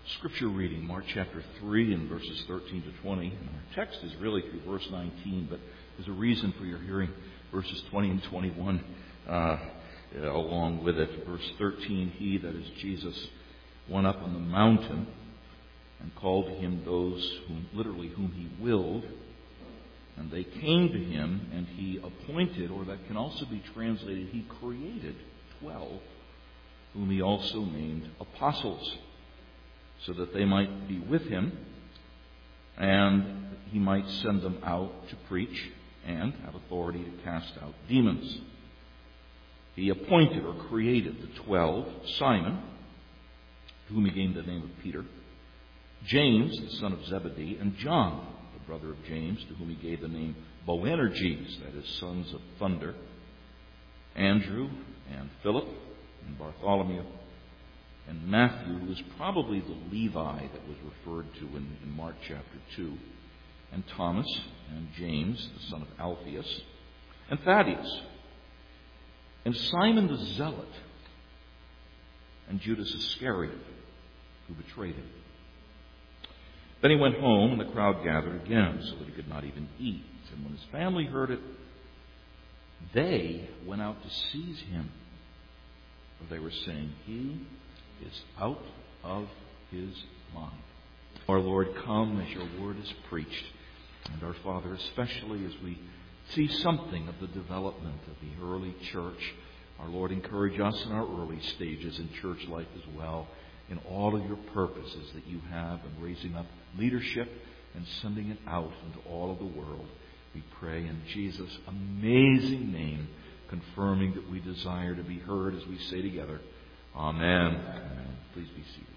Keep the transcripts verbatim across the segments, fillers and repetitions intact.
Scripture reading, Mark chapter three and verses thirteen to twenty. And our text is really through verse nineteen, but there's a reason for your hearing verses twenty and twenty-one uh, along with it. Verse thirteen, he, that is Jesus, went up on the mountain and called to him those whom, literally whom he willed. And they came to him, and he appointed, or that can also be translated, he created twelve, whom he also named apostles, so that they might be with him, and he might send them out to preach and have authority to cast out demons. He appointed or created the twelve: Simon, to whom he gave the name of Peter; James, the son of Zebedee; and John, the brother of James, to whom he gave the name Boanerges, that is, sons of thunder; Andrew, and Philip, and Bartholomew, and Matthew, who is probably the Levi that was referred to in, in Mark chapter two, and Thomas, and James, the son of Alphaeus, and Thaddeus, and Simon the Zealot, and Judas Iscariot, who betrayed him. Then he went home, and the crowd gathered again, so that he could not even eat. And when his family heard it, they went out to seize him. For they were saying, he is out of his mind. Our Lord, come as your word is preached. And our Father, especially as we see something of the development of the early church, our Lord, encourage us in our early stages in church life as well, in all of your purposes that you have in raising up leadership and sending it out into all of the world. We pray in Jesus' amazing name, confirming that we desire to be heard as we say together, Amen. Amen. Please be seated.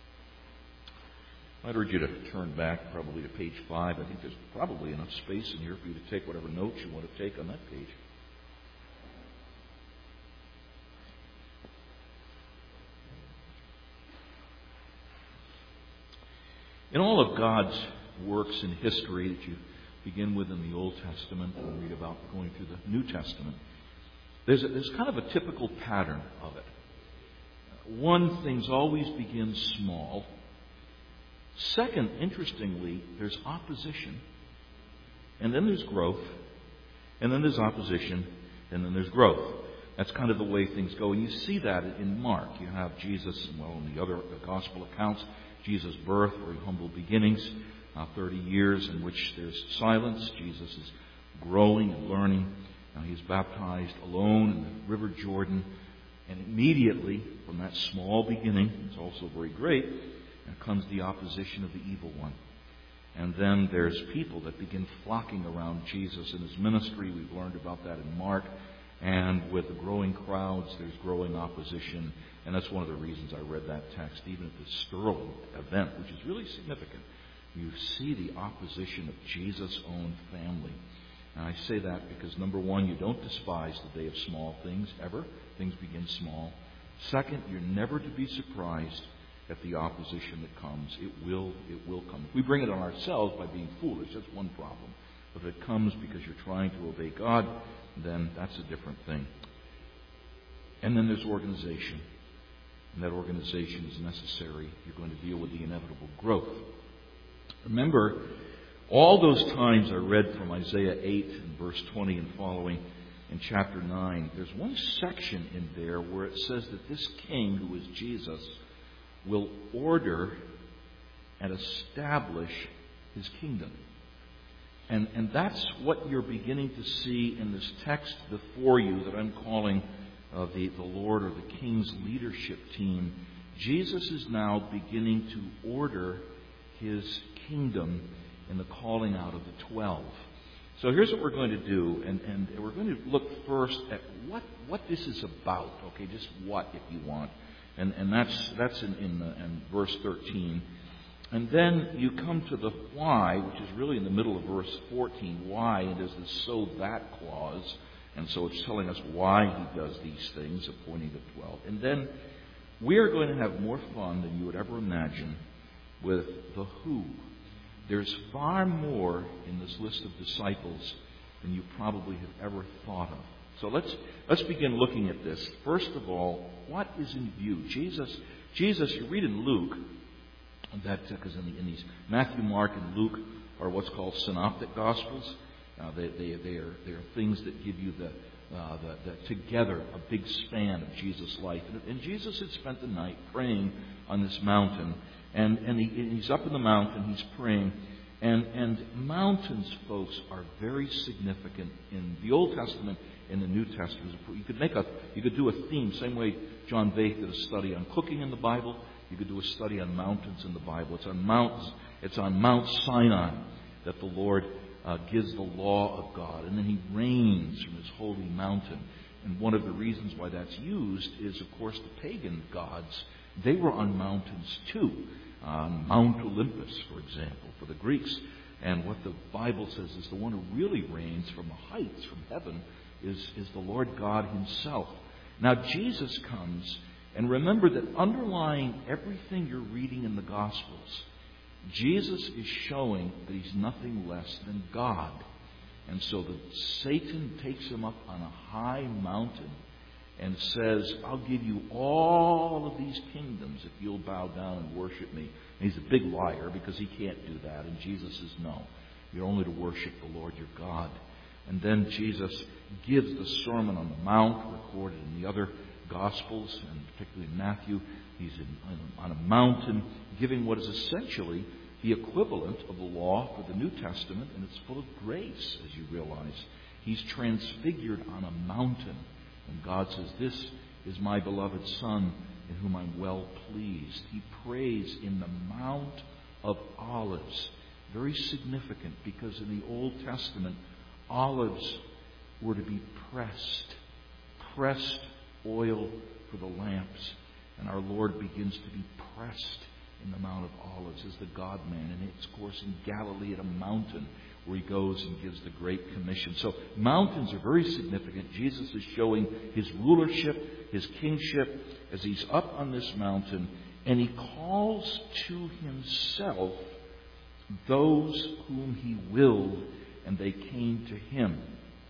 I'd urge you to turn back probably to page five. I think there's probably enough space in here for you to take whatever notes you want to take on that page. In all of God's works in history that you begin with in the Old Testament and read about going through the New Testament, there's, a, there's kind of a typical pattern of it. One, things always begin small. Second, interestingly, there's opposition. And then there's growth. And then there's opposition. And then there's growth. That's kind of the way things go. And you see that in Mark. You have Jesus, well, in the other the gospel accounts, Jesus' birth, very humble beginnings, uh, thirty years in which there's silence. Jesus is growing and learning. Now he's baptized alone in the River Jordan. And immediately, from that small beginning, it's also very great, comes the opposition of the evil one. And then there's people that begin flocking around Jesus in his ministry. We've learned about that in Mark. And with the growing crowds, there's growing opposition. And that's one of the reasons I read that text, even at the Sterling event, which is really significant. You see the opposition of Jesus' own family. And I say that because, number one, you don't despise the day of small things, ever. Things begin small. Second, you're never to be surprised at the opposition that comes. It will, it will come. If we bring it on ourselves by being foolish, that's one problem. But if it comes because you're trying to obey God, then that's a different thing. And then there's organization. And that organization is necessary. You're going to deal with the inevitable growth. Remember, all those times I read from Isaiah eight and verse twenty and following in chapter nine, there's one section in there where it says that this king, who is Jesus, will order and establish his kingdom. And, and that's what you're beginning to see in this text before you that I'm calling uh, the, the Lord or the King's leadership team. Jesus is now beginning to order his kingdom in the calling out of the twelve. So here's what we're going to do, and, and we're going to look first at what, what this is about. Okay, just what, if you want. And, and that's that's in, in, the, in verse thirteen. And then you come to the why, which is really in the middle of verse fourteen. Why? And there's this so that clause. And so it's telling us why he does these things, appointing the twelve. And then we are going to have more fun than you would ever imagine with the who. There's far more in this list of disciples than you probably have ever thought of. So let's let's begin looking at this. First of all, what is in view? Jesus, Jesus, you read in Luke, that because in, the, in these Matthew, Mark, and Luke are what's called synoptic gospels. Uh, they, they, they, are, they are things that give you the, uh, the, the together a big span of Jesus' life. And, and Jesus had spent the night praying on this mountain, and, and, he, and he's up in the mountain, he's praying. And, and mountains, folks, are very significant in the Old Testament and the New Testament. You could make a, you could do a theme, same way John Vaith did a study on cooking in the Bible. You could do a study on mountains in the Bible. It's on mountains. It's on Mount Sinai that the Lord uh, gives the law of God, and then He reigns from His holy mountain. And one of the reasons why that's used is, of course, the pagan gods. They were on mountains too. On Mount Olympus, for example, for the Greeks. And what the Bible says is the one who really reigns from the heights, from heaven, is, is the Lord God Himself. Now, Jesus comes, and remember that underlying everything you're reading in the Gospels, Jesus is showing that He's nothing less than God. And so that Satan takes Him up on a high mountain and says, I'll give you all of these kingdoms if you'll bow down and worship me. And he's a big liar because he can't do that. And Jesus says, no, you're only to worship the Lord your God. And then Jesus gives the Sermon on the Mount, recorded in the other Gospels, and particularly in Matthew. He's in, on a mountain giving what is essentially the equivalent of the law for the New Testament, and it's full of grace, as you realize. He's transfigured on a mountain. And God says, this is my beloved Son in whom I'm well pleased. He prays in the Mount of Olives. Very significant because in the Old Testament, olives were to be pressed. Pressed oil for the lamps. And our Lord begins to be pressed in the Mount of Olives as the God-man. And it's, of course, in Galilee at a mountain where He goes and gives the Great Commission. So mountains are very significant. Jesus is showing His rulership, His kingship, as He's up on this mountain. And He calls to Himself those whom He willed, and they came to Him.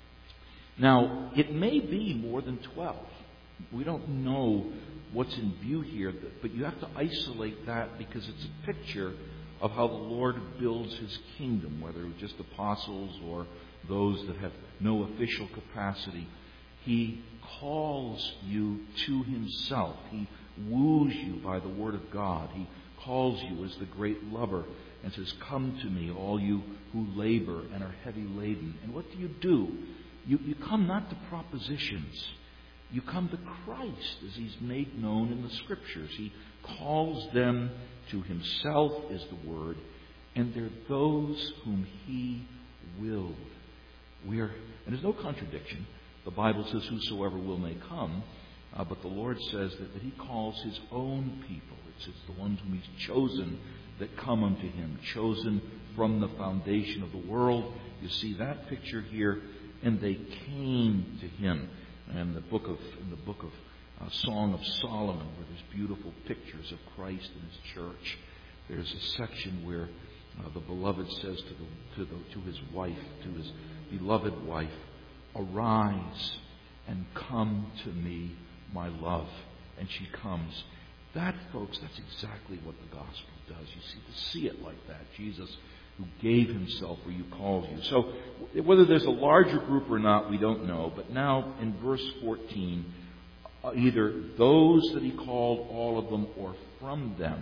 Now, it may be more than twelve. We don't know what's in view here, but you have to isolate that because it's a picture of how the Lord builds His kingdom, whether it's just apostles or those that have no official capacity. He calls you to Himself. He woos you by the Word of God. He calls you as the great lover and says, come to me, all you who labor and are heavy laden. And what do you do? You, you come not to propositions. You come to Christ as He's made known in the Scriptures. He calls them to Himself, is the word, and they're those whom He willed. We are, and there's no contradiction. The Bible says, whosoever will may come, uh, but the Lord says that, that He calls His own people. It's, it's the ones whom He's chosen that come unto Him, chosen from the foundation of the world. You see that picture here, and they came to Him. And the book of in the book of uh, Song of Solomon, where there's beautiful pictures of Christ and His church, there's a section where uh, the beloved says to the, to the to his wife, to his beloved wife, "Arise and come to me, my love." And she comes. That, folks, that's exactly what the gospel does. You see, to see it like that, Jesus, who gave Himself where you called you. So whether there's a larger group or not, we don't know. But now in verse fourteen, either those that He called, all of them, or from them,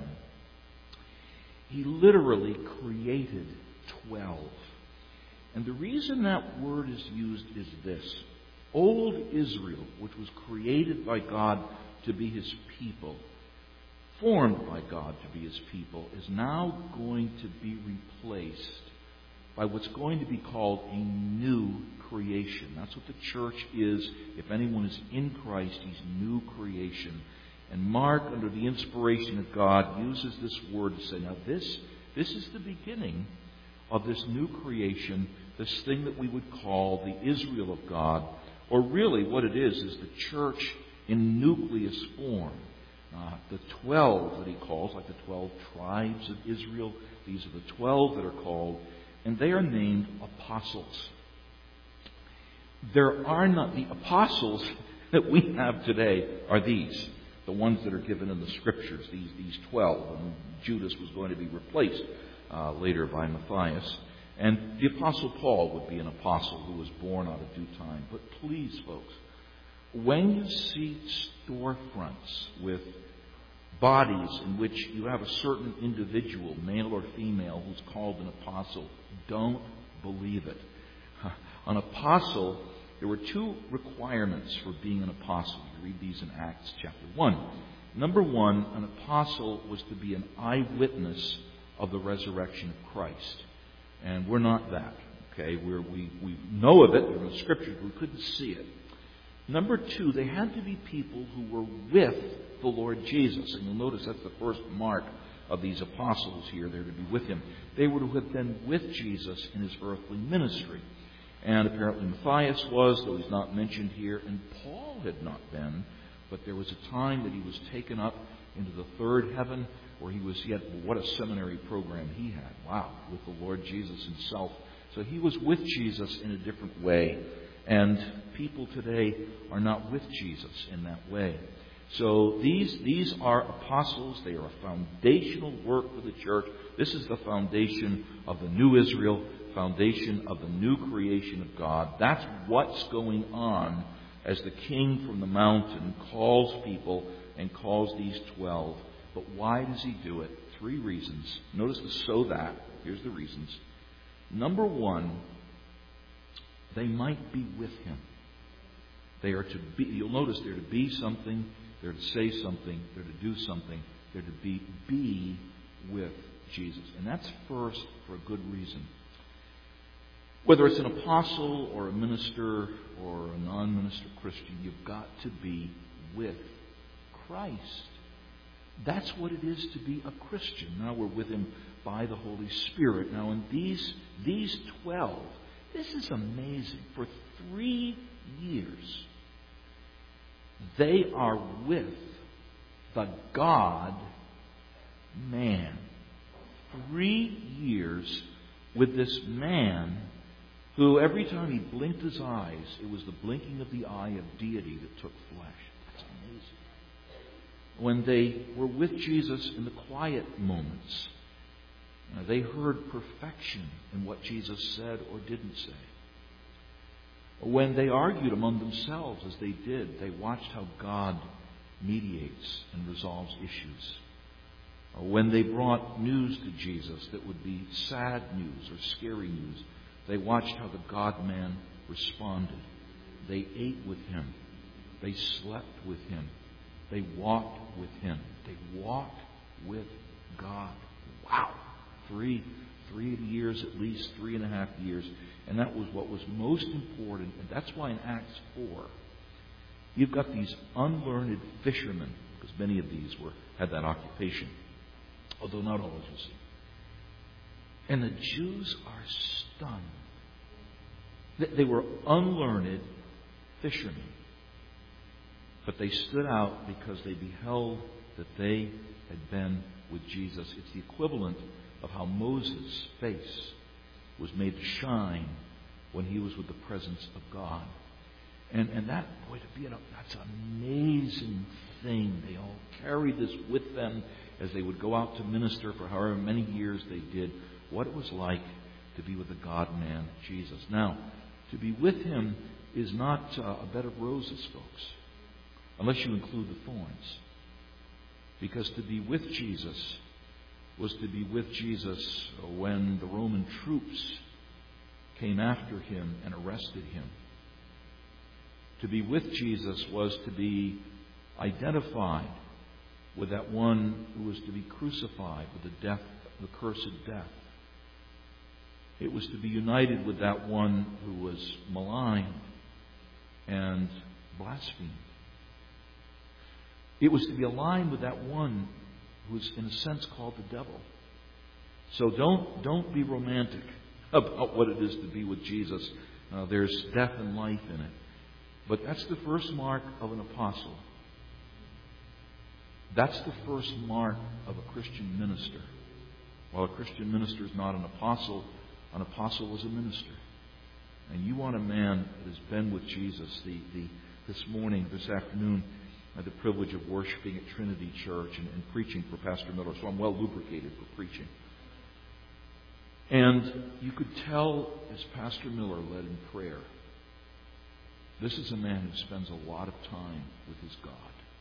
He literally created twelve. And the reason that word is used is this. Old Israel, which was created by God to be His people, formed by God to be His people, is now going to be replaced by what's going to be called a new creation. That's what the church is. If anyone is in Christ, he's new creation. And Mark, under the inspiration of God, uses this word to say, now this, this is the beginning of this new creation, this thing that we would call the Israel of God, or really what it is, is the church in nucleus form. Uh, the twelve that He calls, like the twelve tribes of Israel, these are the twelve that are called, and they are named apostles. There are not, the apostles that we have today are these. the ones that are given in the Scriptures, these, these twelve. And Judas was going to be replaced uh, later by Matthias. And the Apostle Paul would be an apostle who was born out of due time. But please, folks, when you see storefronts with bodies in which you have a certain individual, male or female, who's called an apostle, don't believe it. An apostle, there were two requirements for being an apostle. You read these in Acts chapter one. Number one, an apostle was to be an eyewitness of the resurrection of Christ. And we're not that. Okay, we're, we we know of it in the Scriptures, but we couldn't see it. Number two, they had to be people who were with the Lord Jesus. And you'll notice that's the first mark of these apostles here. They're to be with Him. They were to have been with Jesus in His earthly ministry. And apparently Matthias was, though he's not mentioned here. And Paul had not been. But there was a time that he was taken up into the third heaven, where he was, he had, what a seminary program he had. Wow, with the Lord Jesus Himself. So he was with Jesus in a different way. And people today are not with Jesus in that way. So these, these are apostles. They are a foundational work for the church. This is the foundation of the new Israel, foundation of the new creation of God. That's what's going on as the King from the mountain calls people and calls these twelve. But why does He do it? Three reasons. Notice the so that. Here's the reasons. Number one, they might be with Him. They are to be, you'll notice they're to be something, they're to say something, they're to do something, they're to be, be with Jesus. And that's first for a good reason. Whether it's an apostle or a minister or a non-minister Christian, you've got to be with Christ. That's what it is to be a Christian. Now we're with Him by the Holy Spirit. Now in these, these twelve, this is amazing. For three years, they are with the God-man. Three years with this man who, every time he blinked his eyes, it was the blinking of the eye of deity that took flesh. That's amazing. When they were with Jesus in the quiet moments, you know, they heard perfection in what Jesus said or didn't say. When they argued among themselves, as they did, they watched how God mediates and resolves issues. Or when they brought news to Jesus that would be sad news or scary news, they watched how the God-man responded. They ate with Him. They slept with Him. They walked with Him. They walked with God. Wow. Three, three years at least, three and a half years. And that was what was most important. And that's why in Acts four, you've got these unlearned fishermen, because many of these were had that occupation, although not all, as you see. And the Jews are stunned. They were unlearned fishermen. But they stood out because they beheld that they had been with Jesus. It's the equivalent of how Moses' face was made to shine when he was with the presence of God. And and that, boy, to be in a, that's an amazing thing. They all carried this with them as they would go out to minister for however many years they did, what it was like to be with the God-man, Jesus. Now, to be with Him is not uh, a bed of roses, folks, unless you include the thorns. Because to be with Jesus was to be with Jesus when the Roman troops came after Him and arrested Him. To be with Jesus was to be identified with that one who was to be crucified with the death, the cursed death. It was to be united with that one who was maligned and blasphemed. It was to be aligned with that one who is, in a sense, called the devil. So don't don't be romantic about what it is to be with Jesus. Uh, there's death and life in it. But that's the first mark of an apostle. That's the first mark of a Christian minister. While a Christian minister is not an apostle, an apostle is a minister. And you want a man that has been with Jesus. The, the, this morning, this afternoon, I had the privilege of worshiping at Trinity Church and, and preaching for Pastor Miller, so I'm well lubricated for preaching. And you could tell as Pastor Miller led in prayer, this is a man who spends a lot of time with his God.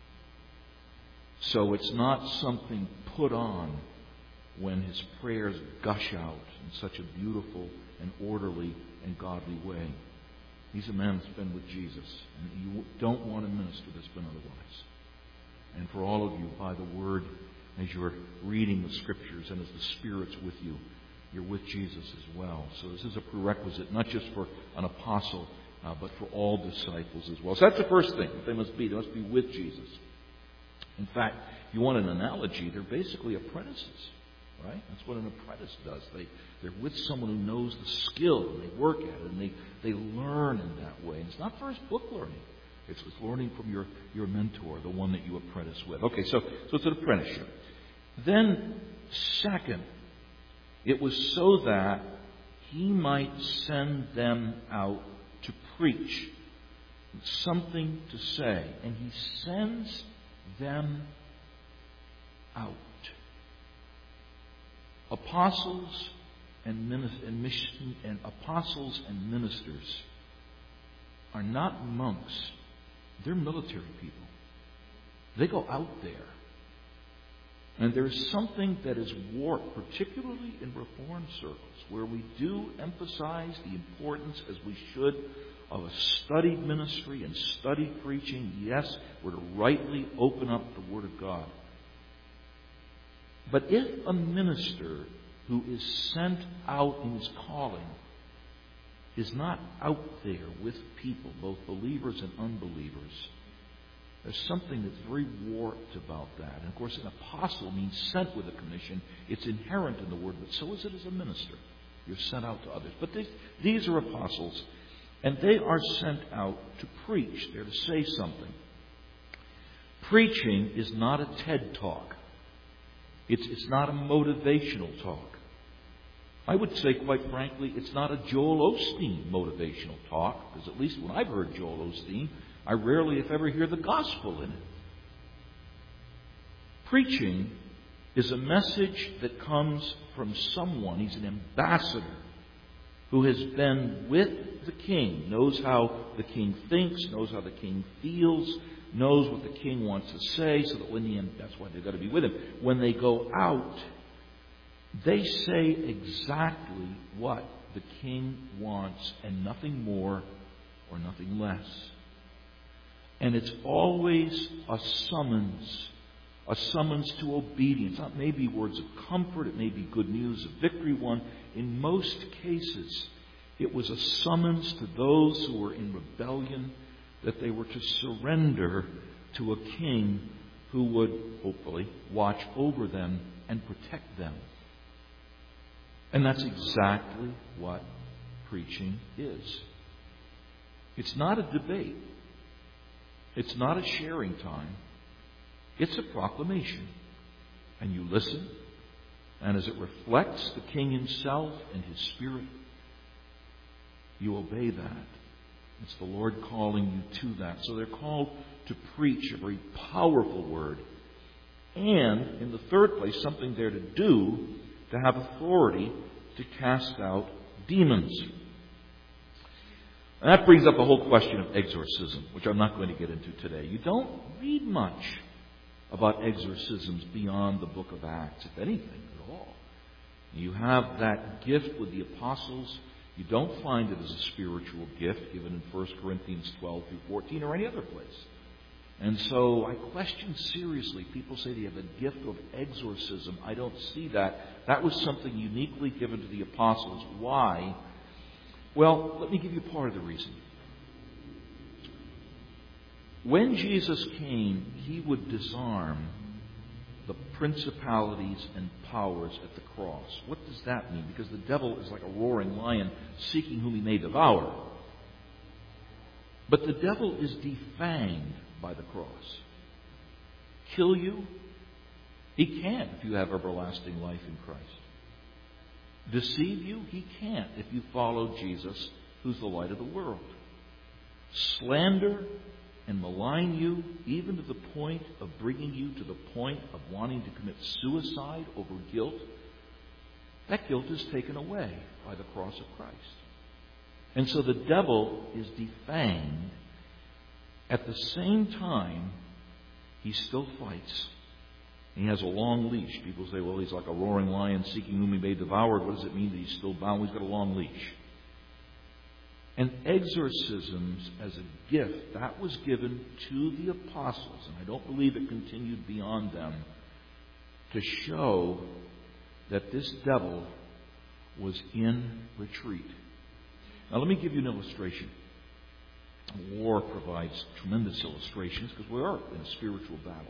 So it's not something put on when his prayers gush out in such a beautiful and orderly and godly way. He's a man that's been with Jesus, and you don't want a minister that's been otherwise. And for all of you, by the Word, as you're reading the Scriptures and as the Spirit's with you, you're with Jesus as well. So this is a prerequisite, not just for an apostle, uh, but for all disciples as well. So that's the first thing that they must be. They must be with Jesus. In fact, if you want an analogy, they're basically apprentices. Right? That's what an apprentice does. They, they're with someone who knows the skill, and they work at it, and they, they learn in that way. And it's not first book learning. It's, it's learning from your, your mentor, the one that you apprentice with. Okay, so, so it's an apprenticeship. Then, second, it was so that he might send them out to preach. Something to say. And he sends them out. Apostles and, ministers, and, mission, and apostles and ministers are not monks. They're military people. They go out there. And there's something that is warped, particularly in Reformed circles, where we do emphasize the importance, as we should, of a studied ministry and studied preaching. Yes, we're to rightly open up the Word of God. But if a minister who is sent out in his calling is not out there with people, both believers and unbelievers, there's something that's very warped about that. And of course, an apostle means sent with a commission. It's inherent in the word, but so is it as a minister. You're sent out to others. But these, these are apostles, and they are sent out to preach. They're to say something. Preaching is not a TED Talk. It's, it's not a motivational talk. I would say, quite frankly, it's not a Joel Osteen motivational talk, because at least when I've heard Joel Osteen, I rarely, if ever, hear the gospel in it. Preaching is a message that comes from someone. He's an ambassador who has been with the king, knows how the king thinks, knows how the king feels, knows what the king wants to say, so that when the end, that's why they've got to be with him. When they go out, they say exactly what the king wants, and nothing more or nothing less. And it's always a summons, a summons to obedience. It may be words of comfort, it may be good news of victory won. In most cases, it was a summons to those who were in rebellion, that they were to surrender to a king who would, hopefully, watch over them and protect them. And that's exactly what preaching is. It's not a debate. It's not a sharing time. It's a proclamation. And you listen, and as it reflects the king himself and his spirit, you obey that. It's the Lord calling you to that. So they're called to preach a very powerful word. And, in the third place, something they're to do, to have authority to cast out demons. And that brings up a whole question of exorcism, which I'm not going to get into today. You don't read much about exorcisms beyond the book of Acts, if anything at all. You have that gift with the apostles. You don't find it as a spiritual gift given in First Corinthians twelve through fourteen or any other place. And so I question seriously. People say they have a gift of exorcism. I don't see that. That was something uniquely given to the apostles. Why? Well, let me give you part of the reason. When Jesus came, he would disarm the principalities and powers at the cross. What does that mean? Because the devil is like a roaring lion seeking whom he may devour. But the devil is defanged by the cross. Kill you? He can't if you have everlasting life in Christ. Deceive you? He can't if you follow Jesus, who's the light of the world. Slander? and malign you, even to the point of bringing you to the point of wanting to commit suicide over guilt, that guilt is taken away by the cross of Christ. And so the devil is defanged. At the same time, he still fights. He has a long leash. People say, well, he's like a roaring lion seeking whom he may devour. What does it mean that he's still bound? He's got a long leash. And exorcisms as a gift, that was given to the apostles, and I don't believe it continued beyond them, to show that this devil was in retreat. Now let me give you an illustration. War provides tremendous illustrations because we are in a spiritual battle.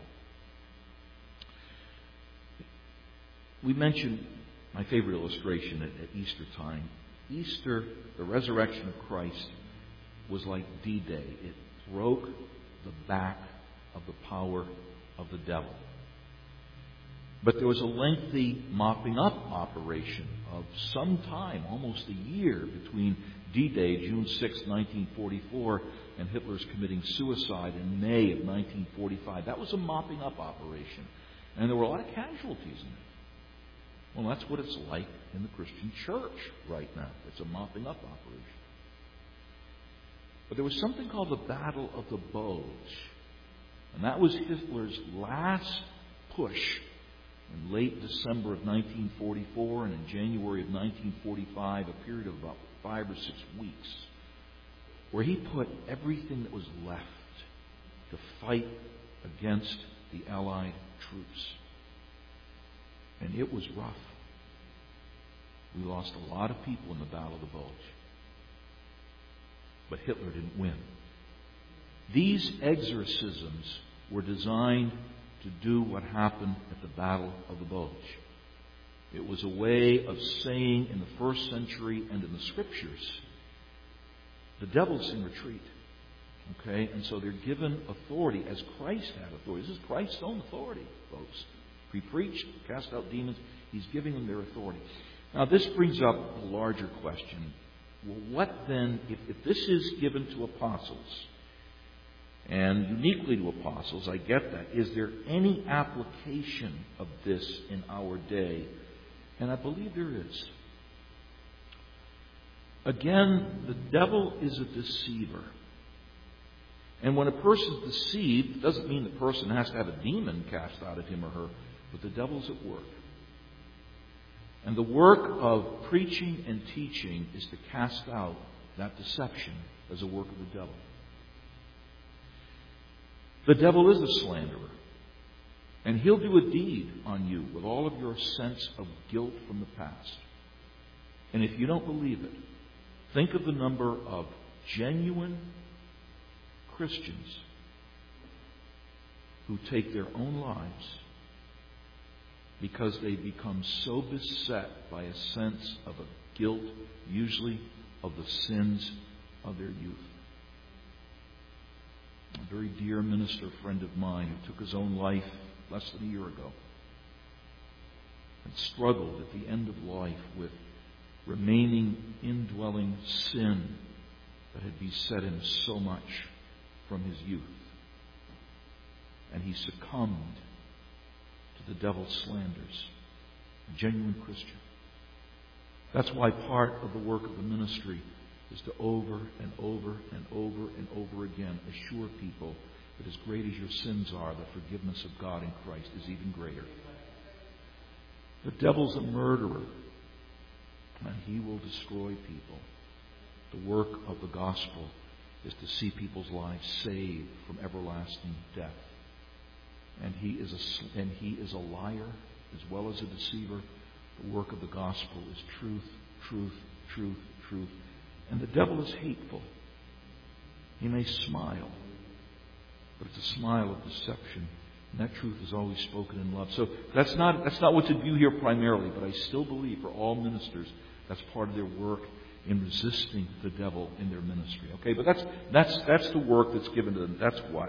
We mentioned my favorite illustration at, at Easter time. Easter, the resurrection of Christ, was like D-Day. It broke the back of the power of the devil. But there was a lengthy mopping up operation of some time, almost a year, between D-Day, June sixth, nineteen forty-four, and Hitler's committing suicide in May of nineteen forty-five. That was a mopping up operation. And there were a lot of casualties in it. Well, that's what it's like in the Christian church right now. It's a mopping up operation. But there was something called the Battle of the Bulge. And that was Hitler's last push in late December of nineteen forty-four and in January of nineteen forty-five, a period of about five or six weeks, where he put everything that was left to fight against the Allied troops. And it was rough. We lost a lot of people in the Battle of the Bulge. But Hitler didn't win. These exorcisms were designed to do what happened at the Battle of the Bulge. It was a way of saying in the first century and in the Scriptures, the devil's in retreat. Okay? And so they're given authority as Christ had authority. This is Christ's own authority, folks. He preached, cast out demons. He's giving them their authority. Now, this brings up a larger question. Well, what then, if, if this is given to apostles, and uniquely to apostles, I get that, is there any application of this in our day? And I believe there is. Again, the devil is a deceiver. And when a person's deceived, it doesn't mean the person has to have a demon cast out of him or her, but the devil's at work. And the work of preaching and teaching is to cast out that deception as a work of the devil. The devil is a slanderer. And he'll do a deed on you with all of your sense of guilt from the past. And if you don't believe it, think of the number of genuine Christians who take their own lives because they become so beset by a sense of a guilt, usually of the sins of their youth. A very dear minister friend of mine who took his own life less than a year ago and struggled at the end of life with remaining indwelling sin that had beset him so much from his youth. And he succumbed to the devil's slanders. A genuine Christian. That's why part of the work of the ministry is to over and over and over and over again assure people that as great as your sins are, the forgiveness of God in Christ is even greater. The devil's a murderer, and he will destroy people. The work of the gospel is to see people's lives saved from everlasting death. And he is a, and he is a liar as well as a deceiver. The work of the gospel is truth, truth, truth, truth. And the devil is hateful. He may smile, but it's a smile of deception. And that truth is always spoken in love. So that's not that's not what's in view here primarily, but I still believe for all ministers that's part of their work in resisting the devil in their ministry. Okay, but that's that's that's the work that's given to them. That's what.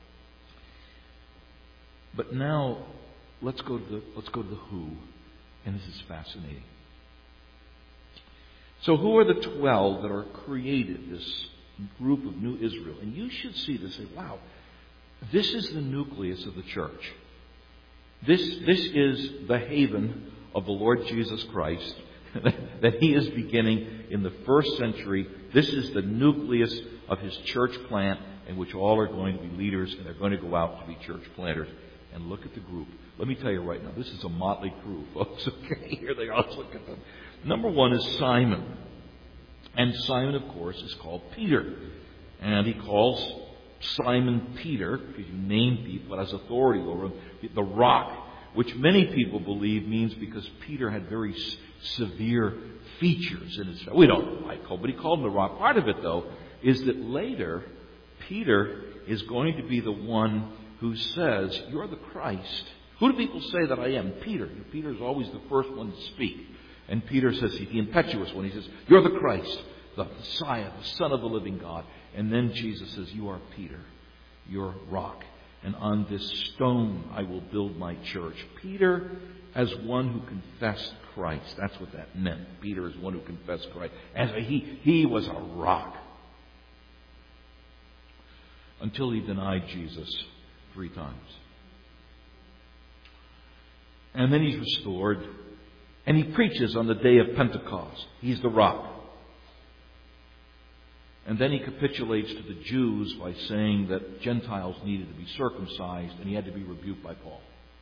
But now let's go to the let's go to the who, and this is fascinating. So who are the twelve that are created, this group of New Israel. And you should see this and say, wow, this is the nucleus of the church. This, this is the haven of the Lord Jesus Christ that He is beginning in the first century. This is the nucleus of His church plant, in which all are going to be leaders and they're going to go out to be church planters. And look at the group. Let me tell you right now, this is a motley crew, folks. Okay, here they are. Let's look at them. Number one is Simon. And Simon, of course, is called Peter. And he calls Simon Peter, because you name people, has authority over him, the rock, which many people believe means because Peter had very s- severe features in his. We don't know why he called, but he called him the rock. Part of it, though, is that later Peter is going to be the one who says, "You're the Christ." Who do people say that I am? Peter. Peter is always the first one to speak. And Peter says, he's the impetuous one. He says, "You're the Christ, the Messiah, the Son of the living God." And then Jesus says, "You are Peter, your rock. And on this stone I will build my church." Peter as one who confessed Christ. That's what that meant. Peter is one who confessed Christ. As a, he, he was a rock. Until he denied Jesus three times. And then he's restored. And he preaches on the day of Pentecost. He's the rock. And then he capitulates to the Jews by saying that Gentiles needed to be circumcised, and he had to be rebuked by Paul.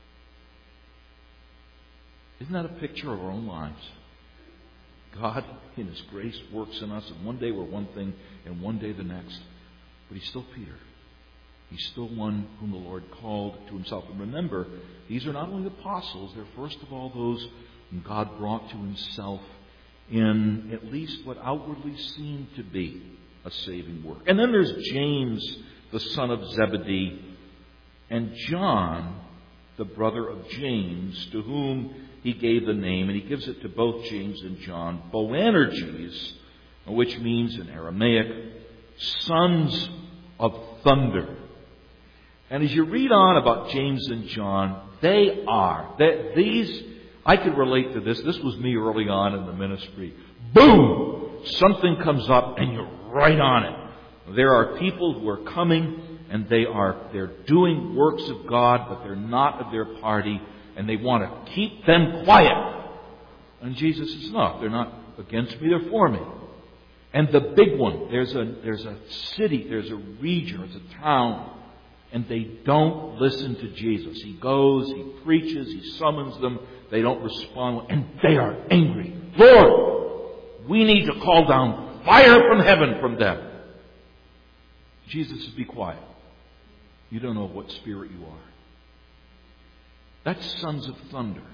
Isn't that a picture of our own lives? God, in His grace, works in us, and one day we're one thing, and one day the next. But He's still Peter. He's still one whom the Lord called to Himself. And remember, these are not only the apostles, they're first of all those whom God brought to Himself in at least what outwardly seemed to be a saving work. And then there's James, the son of Zebedee, and John, the brother of James, to whom he gave the name, and he gives it to both James and John, Boanerges, which means in Aramaic, sons of thunder. And as you read on about James and John, they are, they, these, I could relate to this. This was me early on in the ministry. Boom! Something comes up and you're right on it. There are people who are coming and they are, they're doing works of God, but they're not of their party, and they want to keep them quiet. And Jesus says, no, they're not against me, they're for me. And the big one, there's a, there's a city, there's a region, there's a town, and they don't listen to Jesus. He goes, He preaches, He summons them, they don't respond, and they are angry. Lord, we need to call down fire from heaven from them. Jesus says, be quiet. You don't know what spirit you are. That's sons of thunder.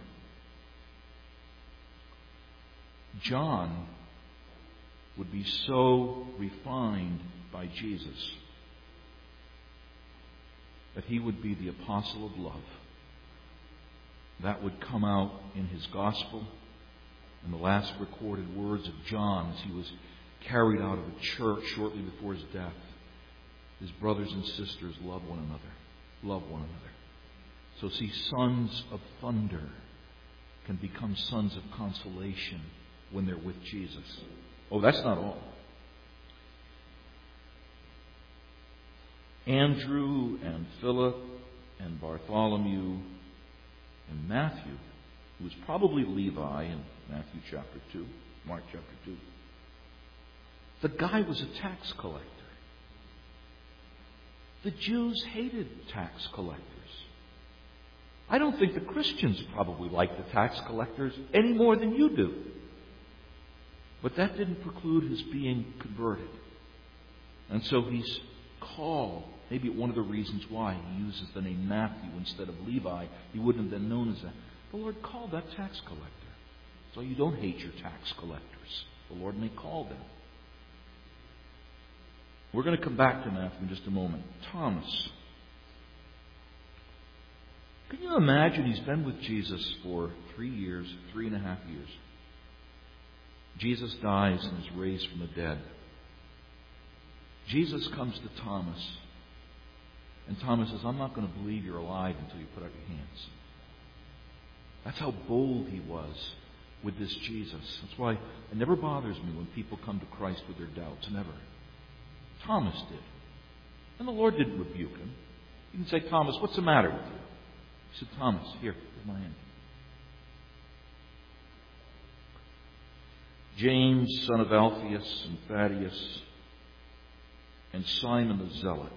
John would be so refined by Jesus that he would be the apostle of love. That would come out in his gospel, in the last recorded words of John as he was carried out of a church shortly before his death. His brothers and sisters love one another. Love one another. So see, sons of thunder can become sons of consolation when they're with Jesus. Oh, that's not all. Andrew and Philip and Bartholomew and Matthew, who was probably Levi in Matthew chapter two, Mark chapter two. The guy was a tax collector. The Jews hated tax collectors. I don't think the Christians probably like the tax collectors any more than you do. But that didn't preclude his being converted. And so he's called. Maybe one of the reasons why he uses the name Matthew instead of Levi. He wouldn't have been known as that. The Lord called that tax collector. So you don't hate your tax collectors. The Lord may call them. We're going to come back to Matthew in just a moment. Thomas. Can you imagine he's been with Jesus for three years, three and a half years? Jesus dies and is raised from the dead. Jesus comes to Thomas. And Thomas says, I'm not going to believe you're alive until you put out your hands. That's how bold he was with this Jesus. That's why it never bothers me when people come to Christ with their doubts. Never. Thomas did. And the Lord didn't rebuke him. He didn't say, Thomas, what's the matter with you? He said, Thomas, here, here's my hand. James, son of Alphaeus, and Thaddeus, and Simon the Zealot.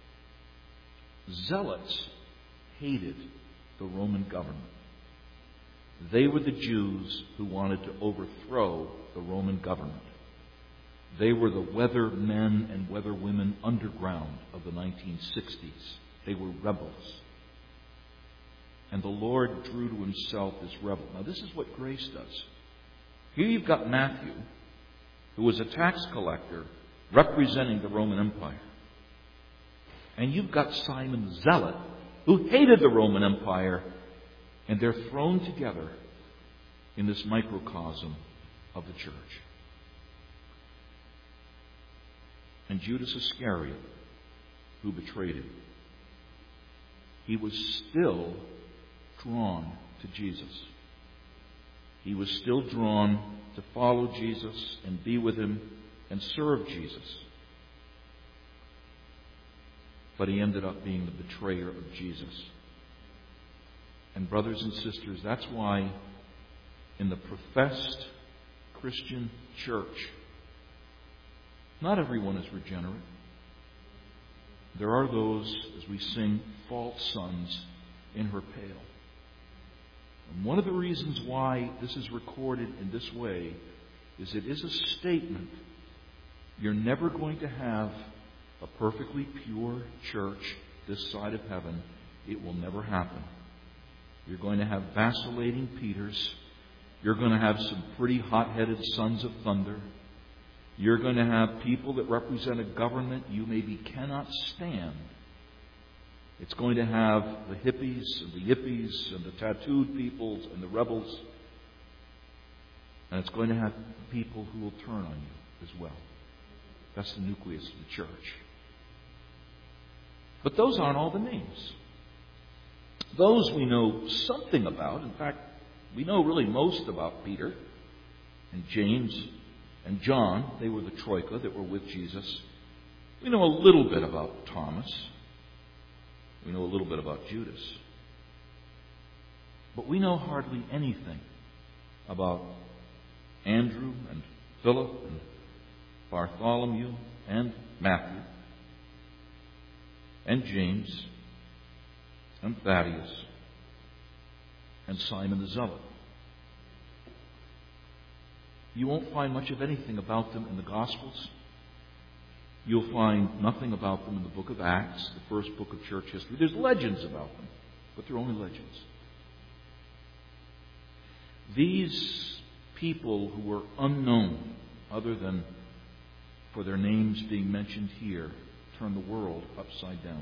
Zealots hated the Roman government. They were the Jews who wanted to overthrow the Roman government. They were the weather men and weather women underground of the nineteen sixties. They were rebels. And the Lord drew to himself this rebel. Now, this is what grace does. Here you've got Matthew, who was a tax collector representing the Roman Empire. And you've got Simon the Zealot, who hated the Roman Empire, and they're thrown together in this microcosm of the church. And Judas Iscariot, who betrayed him, he was still drawn to Jesus. He was still drawn to follow Jesus and be with him and serve Jesus. But he ended up being the betrayer of Jesus. And brothers and sisters, that's why in the professed Christian church, not everyone is regenerate. There are those, as we sing, false sons in her pale. And one of the reasons why this is recorded in this way is it is a statement. You're never going to have a perfectly pure church this side of heaven. It will never happen. You're going to have vacillating Peters. You're going to have some pretty hot-headed sons of thunder. You're going to have people that represent a government you maybe cannot stand. It's going to have the hippies and the yippies and the tattooed peoples and the rebels. And it's going to have people who will turn on you as well. That's the nucleus of the church. But those aren't all the names. Those we know something about. In fact, we know really most about Peter and James and John. They were the troika that were with Jesus. We know a little bit about Thomas. We know a little bit about Judas. But we know hardly anything about Andrew and Philip and Bartholomew and Matthew and James and Thaddeus and Simon the Zealot. You won't find much of anything about them in the Gospels. You'll find nothing about them in the book of Acts, the first book of church history. There's legends about them, but they're only legends. These people who were unknown, other than for their names being mentioned here, turn the world upside down.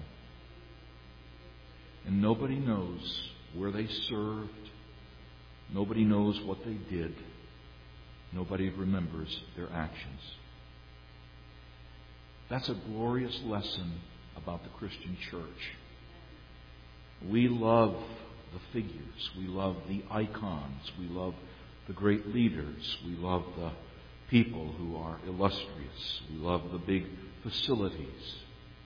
And nobody knows where they served. Nobody knows what they did. Nobody remembers their actions. That's a glorious lesson about the Christian church. We love the figures. We love the icons. We love the great leaders. We love the people who are illustrious. We love the big facilities.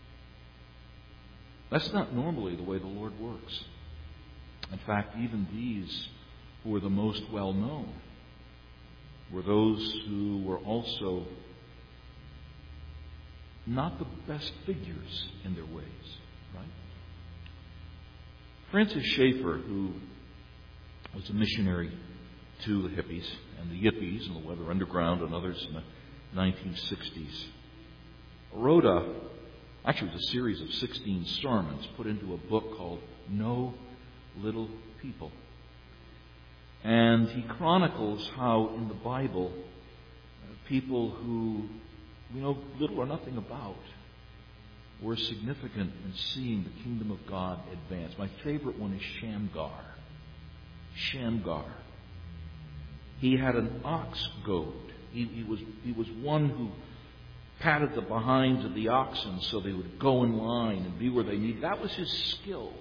That's not normally the way the Lord works. In fact, even these who were the most well known were those who were also not the best figures in their ways, right? Francis Schaeffer, who was a missionary to the hippies and the yippies and the Weather Underground and others in the nineteen sixties, wrote a, actually it was a series of sixteen sermons put into a book called No Little People. And he chronicles how in the Bible, people who we know little or nothing about were significant in seeing the kingdom of God advance. My favorite one is Shamgar. Shamgar. He had an ox goad. He, he was he was one who patted the behinds of the oxen so they would go in line and be where they needed. That was his skill.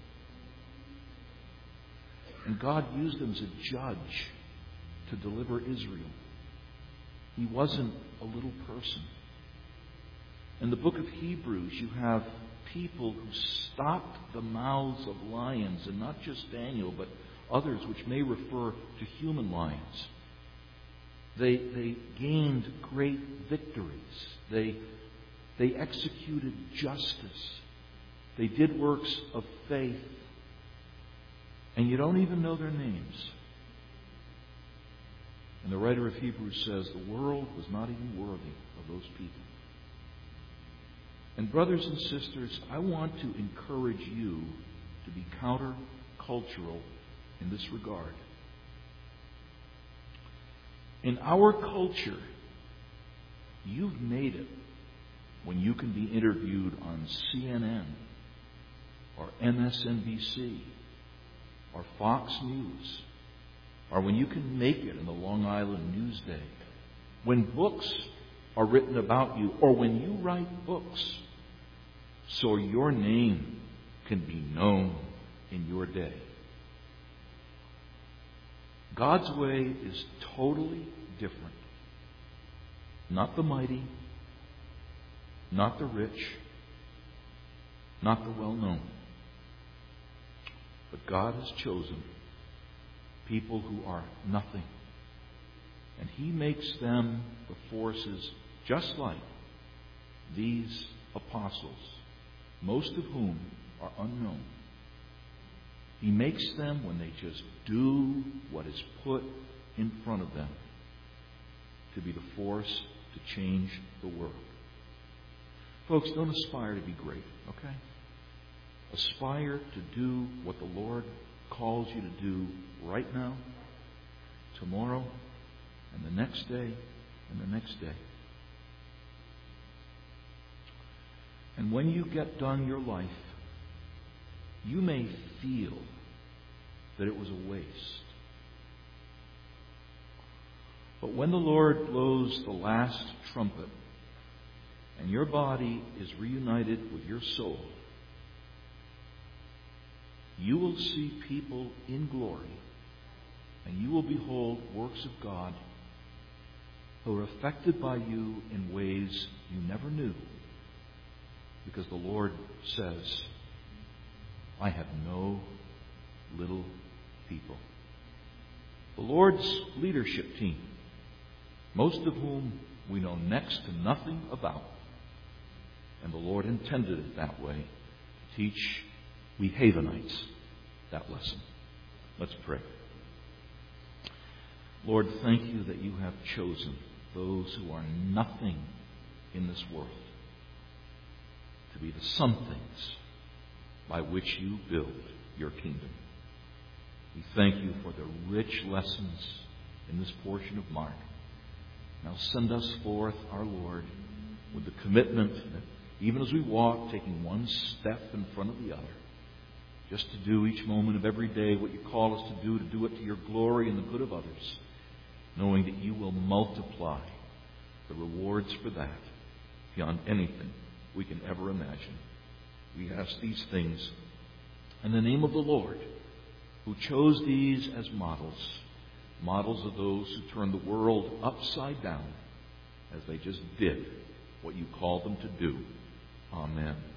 And God used him as a judge to deliver Israel. He wasn't a little person. In the book of Hebrews, you have people who stopped the mouths of lions, and not just Daniel, but others which may refer to human lions. They, they gained great victories. They, they executed justice. They did works of faith. And you don't even know their names. And the writer of Hebrews says the world was not even worthy of those people. And brothers and sisters, I want to encourage you to be counter-cultural in this regard. In our culture, you've made it when you can be interviewed on C N N or M S N B C or Fox News, or when you can make it in the Long Island Newsday, when books are written about you, or when you write books so your name can be known in your day. God's way is totally different. Not the mighty, not the rich, not the well-known. But God has chosen people who are nothing. And He makes them the forces just like these apostles, most of whom are unknown. He makes them when they just do what is put in front of them to be the force to change the world. Folks, don't aspire to be great, okay? Aspire to do what the Lord calls you to do right now, tomorrow, and the next day, and the next day. And when you get done your life, you may feel that it was a waste. But when the Lord blows the last trumpet and your body is reunited with your soul, you will see people in glory, and you will behold works of God who are affected by you in ways you never knew, because the Lord says, I have no little people. The Lord's leadership team, most of whom we know next to nothing about, and the Lord intended it that way to teach we Havenites that lesson. Let's pray. Lord, thank you that you have chosen those who are nothing in this world to be the somethings by which you build your kingdom. We thank you for the rich lessons in this portion of Mark. Now send us forth, our Lord, with the commitment that even as we walk, taking one step in front of the other, just to do each moment of every day what you call us to do, to do it to your glory and the good of others, knowing that you will multiply the rewards for that beyond anything we can ever imagine. We ask these things in the name of the Lord, who chose these as models, models of those who turned the world upside down as they just did what you called them to do. Amen.